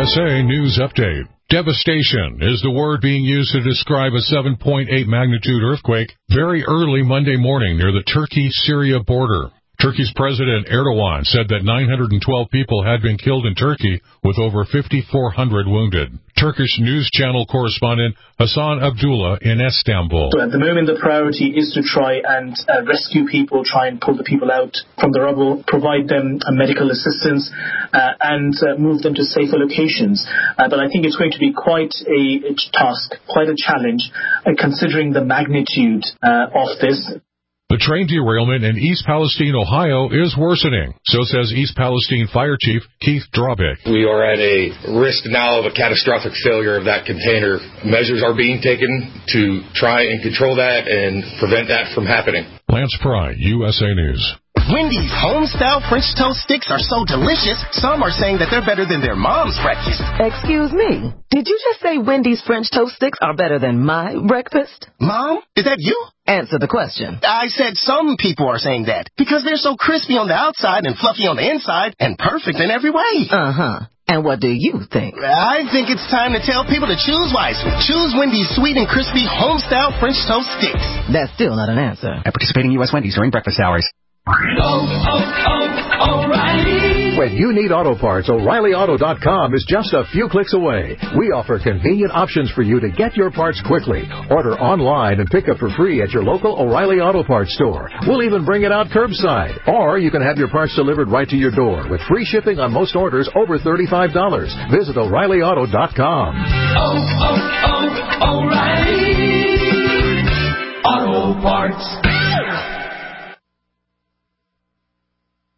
USA News Update. Devastation is the word being used to describe a 7.8 magnitude earthquake very early Monday morning near the Turkey-Syria border. Turkey's President Erdogan said that 912 people had been killed in Turkey, with over 5,400 wounded. Turkish news channel correspondent Hassan Abdullah in Istanbul. So at the moment, the priority is to try and rescue people, try and pull the people out from the rubble, provide them medical assistance, and move them to safer locations. But I think it's going to be quite a task, quite a challenge, considering the magnitude of this. The train derailment in East Palestine, Ohio is worsening. So says East Palestine Fire Chief Keith Drobick. We are at a risk now of a catastrophic failure of that container. Measures are being taken to try and control that and prevent that from happening. Lance Pry, USA News. Wendy's home-style French toast sticks are so delicious, some are saying that they're better than their mom's breakfast. Excuse me, did you just say Wendy's French toast sticks are better than my breakfast? Mom, is that you? Answer the question. I said some people are saying that because they're so crispy on the outside and fluffy on the inside and perfect in every way. Uh-huh. And what do you think? I think it's time to tell people to choose wisely. Choose Wendy's sweet and crispy home-style French toast sticks. That's still not an answer. At participating U.S. Wendy's during breakfast hours. O'Reilly. When you need auto parts, O'ReillyAuto.com is just a few clicks away. We offer convenient options for you to get your parts quickly. Order online and pick up for free at your local O'Reilly Auto Parts store. We'll even bring it out curbside. Or you can have your parts delivered right to your door with free shipping on most orders over $35. Visit O'ReillyAuto.com. O'Reilly Auto Parts.